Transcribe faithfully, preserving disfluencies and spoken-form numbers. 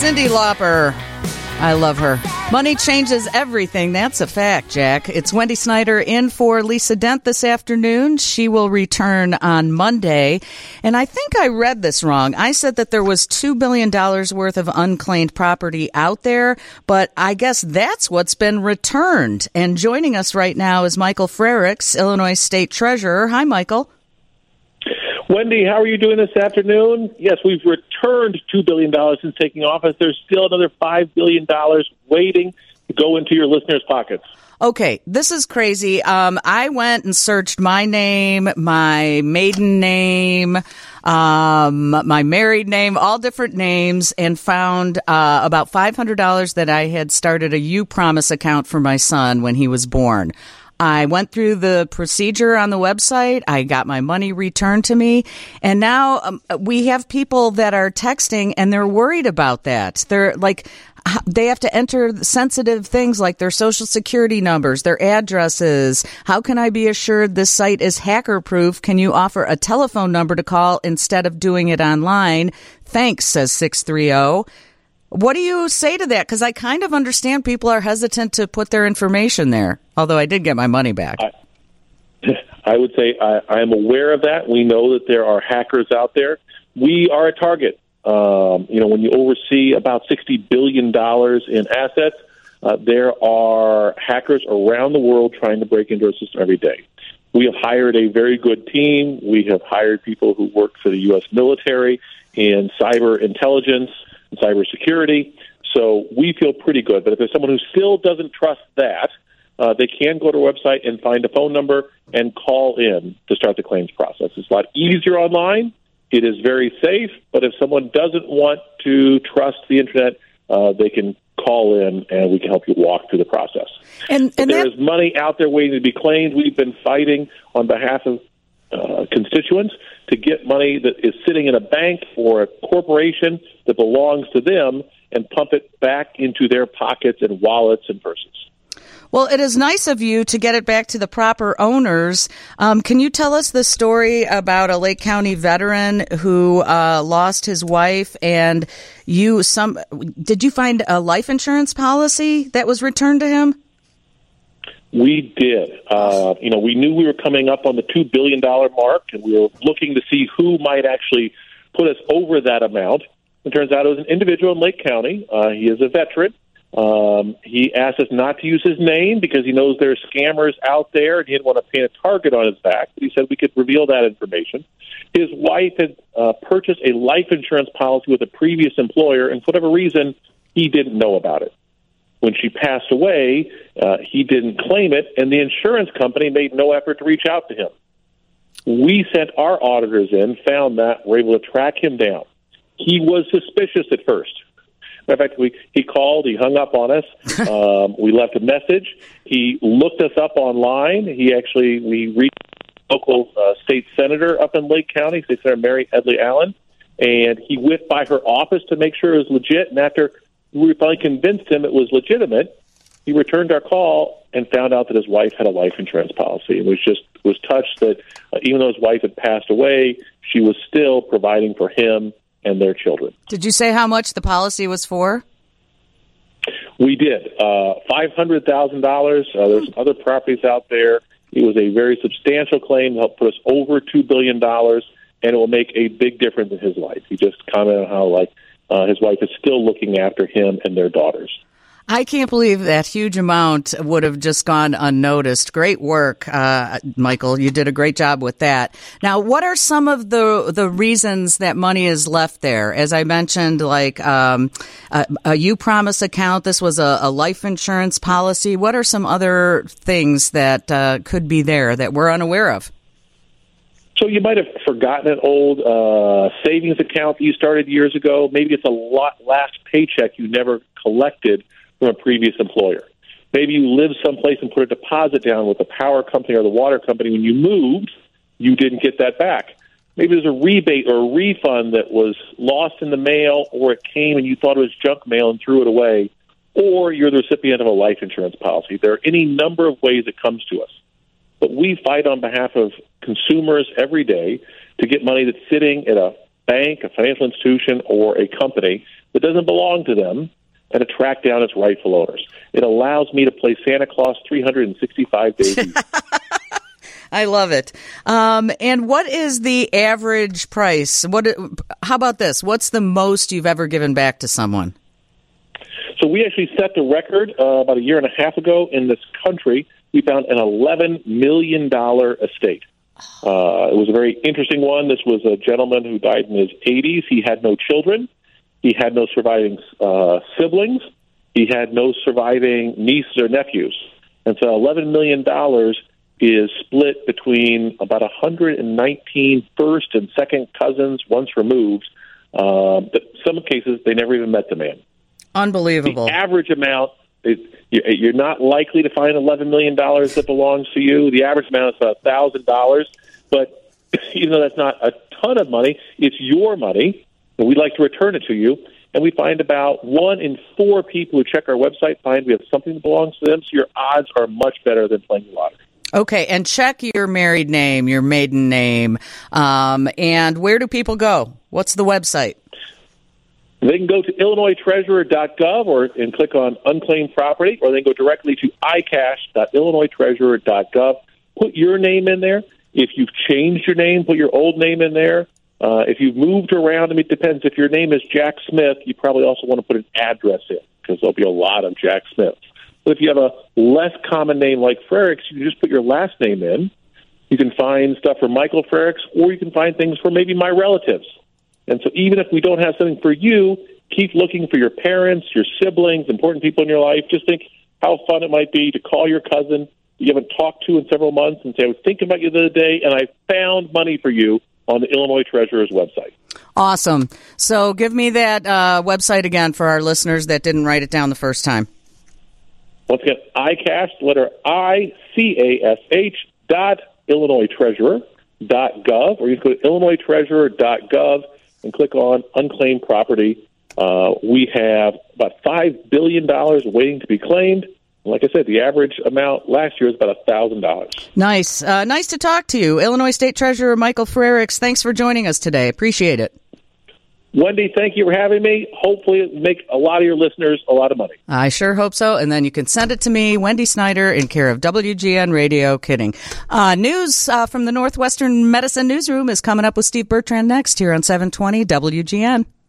Cyndi Lauper. I love her. Money changes everything. That's a fact, Jack. It's Wendy Snyder in for Lisa Dent this afternoon. She will return on Monday. And I think I read this wrong. I said that there was two billion dollars worth of unclaimed property out there, but I guess that's what's been returned. And joining us right now is Michael Frerichs, Illinois State Treasurer. Hi, Michael. Wendy, how are you doing this afternoon? Yes, we've returned two billion dollars since taking office. There's still another five billion dollars waiting to go into your listeners' pockets. Okay, this is crazy. Um, I went and searched my name, my maiden name, um, my married name, all different names, and found uh, about five hundred dollars that I had started a uPromise account for my son when he was born. I went through the procedure on the website. I got my money returned to me. And now um, we have people that are texting and they're worried about that. They're like, they have to enter sensitive things like their social security numbers, their addresses. How can I be assured this site is hacker proof? Can you offer a telephone number to call instead of doing it online? Thanks, says six three zero. What do you say to that? Because I kind of understand people are hesitant to put their information there, although I did get my money back. I, I would say I, I am aware of that. We know that there are hackers out there. We are a target. Um, you know, when you oversee about sixty billion dollars in assets, uh, there are hackers around the world trying to break into our system every day. We have hired a very good team. We have hired people who work for the U S military in cyber intelligence, cybersecurity. So we feel pretty good. But if there's someone who still doesn't trust that, uh, they can go to our website and find a phone number and call in to start the claims process. It's a lot easier online. It is very safe. But if someone doesn't want to trust the Internet, uh, they can call in and we can help you walk through the process. And, and there that- is money out there waiting to be claimed. We've been fighting on behalf of Uh, constituents to get money that is sitting in a bank or a corporation that belongs to them and pump it back into their pockets and wallets and purses. Well, it is nice of you to get it back to the proper owners. Um, can you tell us the story about a Lake County veteran who uh, lost his wife, and you some did you find a life insurance policy that was returned to him? We did. Uh, you know, we knew we were coming up on the two billion dollars mark, and we were looking to see who might actually put us over that amount. It turns out it was an individual in Lake County. Uh, he is a veteran. Um, he asked us not to use his name because he knows there are scammers out there, and he didn't want to paint a target on his back. But he said we could reveal that information. His wife had uh, purchased a life insurance policy with a previous employer, and for whatever reason, he didn't know about it. When she passed away, uh, he didn't claim it, and the insurance company made no effort to reach out to him. We sent our auditors in, found that, were able to track him down. He was suspicious at first. Matter of fact, we, he called, he hung up on us. Um, we left a message. He looked us up online. He actually, we reached a local uh, state senator up in Lake County, State Senator Mary Edley Allen, and he went by her office to make sure it was legit, and after we finally convinced him it was legitimate, he returned our call and found out that his wife had a life insurance policy. And was just was touched that uh, even though his wife had passed away, she was still providing for him and their children. Did you say how much the policy was for? We did. Uh, five hundred thousand dollars. Uh, there's some other properties out there. It was a very substantial claim, helped put us over two billion dollars, and it will make a big difference in his life. He just commented on how, like, Uh, his wife is still looking after him and their daughters. I can't believe that huge amount would have just gone unnoticed. Great work, uh, Michael. You did a great job with that. Now, what are some of the the reasons that money is left there? As I mentioned, like um, a, a uPromise account, this was a, a life insurance policy. What are some other things that uh, could be there that we're unaware of? So you might have forgotten an old uh, savings account that you started years ago. Maybe it's a lot, last paycheck you never collected from a previous employer. Maybe you lived someplace and put a deposit down with the power company or the water company. When you moved, you didn't get that back. Maybe there's a rebate or a refund that was lost in the mail, or it came and you thought it was junk mail and threw it away, or you're the recipient of a life insurance policy. There are any number of ways it comes to us. But we fight on behalf of consumers every day to get money that's sitting at a bank, a financial institution, or a company that doesn't belong to them and to track down its rightful owners. It allows me to play Santa Claus three hundred sixty-five days a year. I love it. Um, and what is the average price? What? How about this? What's the most you've ever given back to someone? So we actually set the record uh, about a year and a half ago in this country. We found an eleven million dollars estate. Uh, it was a very interesting one. This was a gentleman who died in his eighties. He had no children. He had no surviving uh, siblings. He had no surviving nieces or nephews. And so eleven million dollars is split between about one hundred nineteen first and second cousins once removed. Uh, but some cases, they never even met the man. Unbelievable. The average amount, is, you're not likely to find eleven million dollars that belongs to you. The average amount is about one thousand dollars. But even though that's not a ton of money, it's your money, and we'd like to return it to you. And we find about one in four people who check our website find we have something that belongs to them, so your odds are much better than playing the lottery. Okay, and check your married name, your maiden name, um, and where do people go? What's the website? They can go to illinois treasurer dot gov or and click on unclaimed property, or they can go directly to i cash dot illinois treasurer dot gov. Put your name in there. If you've changed your name, put your old name in there. Uh, if you've moved around, I mean, it depends. If your name is Jack Smith, you probably also want to put an address in because there'll be a lot of Jack Smiths. But if you have a less common name like Frericks, you can just put your last name in. You can find stuff for Michael Frericks, or you can find things for maybe my relatives. And so even if we don't have something for you, keep looking for your parents, your siblings, important people in your life. Just think how fun it might be to call your cousin you haven't talked to in several months and say, I was thinking about you the other day, and I found money for you on the Illinois Treasurer's website. Awesome. So give me that uh, website again for our listeners that didn't write it down the first time. Once again, iCash, letter I C A S H dot Illinois Treasurer dot gov, or you can go to illinois treasurer dot gov and click on unclaimed property. Uh, we have about five billion dollars waiting to be claimed. Like I said, the average amount last year is about one thousand dollars. Nice. Uh, nice to talk to you. Illinois State Treasurer Michael Frericks, thanks for joining us today. Appreciate it. Wendy, thank you for having me. Hopefully it will make a lot of your listeners a lot of money. I sure hope so. And then you can send it to me, Wendy Snyder, in care of W G N Radio. Kidding. Uh, news uh, from the Northwestern Medicine Newsroom is coming up with Steve Bertrand next here on seven twenty W G N.